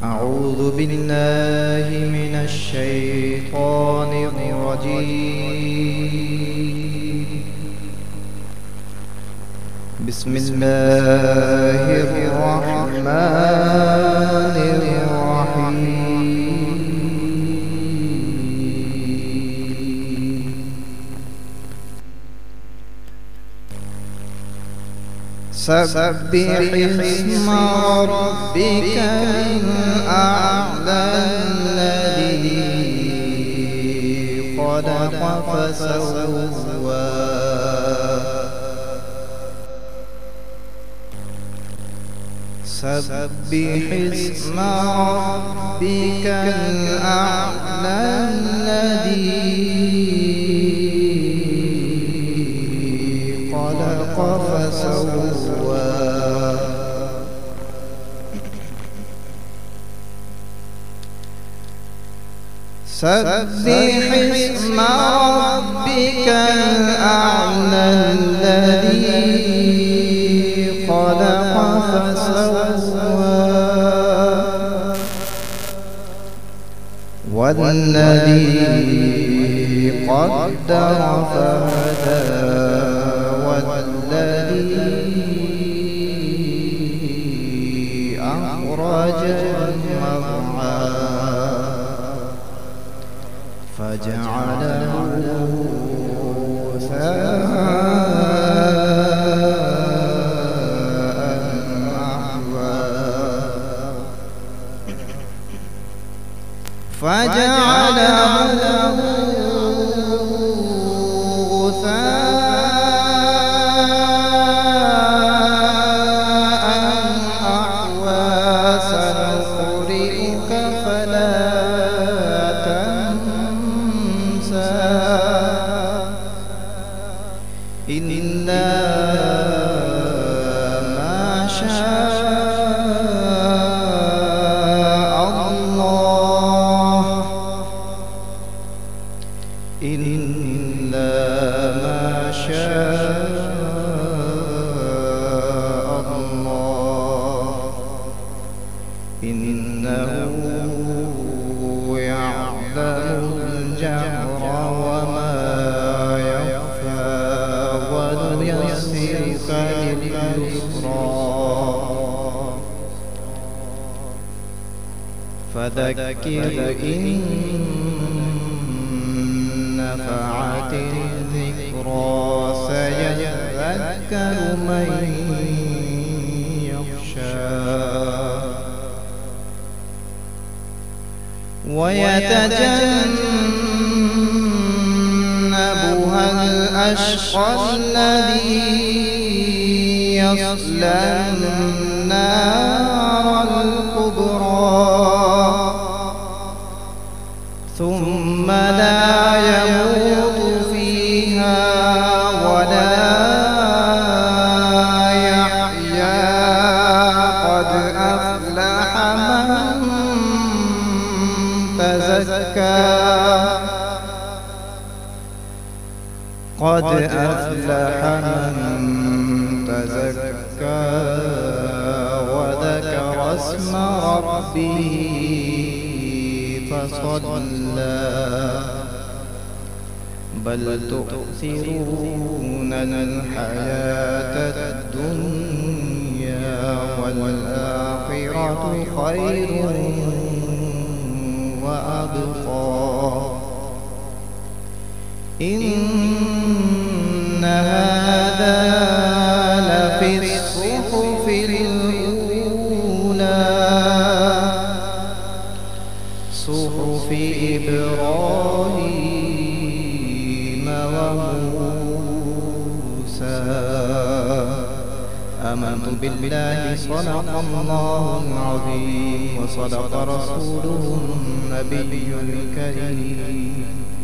أعوذ بالله من الشيطان الرجيم. بسم الله الرحمن الرحيم. سبح اسم ربك الأعلى الذي خلق فسوى. سبح اسم ربك الأعلى الذي خلق فسوى. سبح اسم ربك الأعلى الذي خلق فسوى والذي قدر فهدى والذي أخرج المرعى فجعله غثاء أحوى. فجعله غثاء أحوى. سنقرئك فلا تنسى إلا ما شاء الله. إلا ما شاء الله. إنه يعلم الجهر وما يخفى ونيسرك لليسرى فذكر إن نفعت الذكرى سيذكر من يخشى ويتجنبها الأشقى الذي يصلى النار الكبرى ثم لا يموت فيها ولا يحيا. قد أفلح من تزكى. قد أفلح من تزكى وذكر اسم ربه فصلى. بل تؤثرون الحياة الدنيا والآخرة خير وأبقى. إن هذا لفي الصحف الأولى صحف إبراهيم وموسى. آمنت بالله صدق الله العظيم وصدق رسوله النبي الكريم.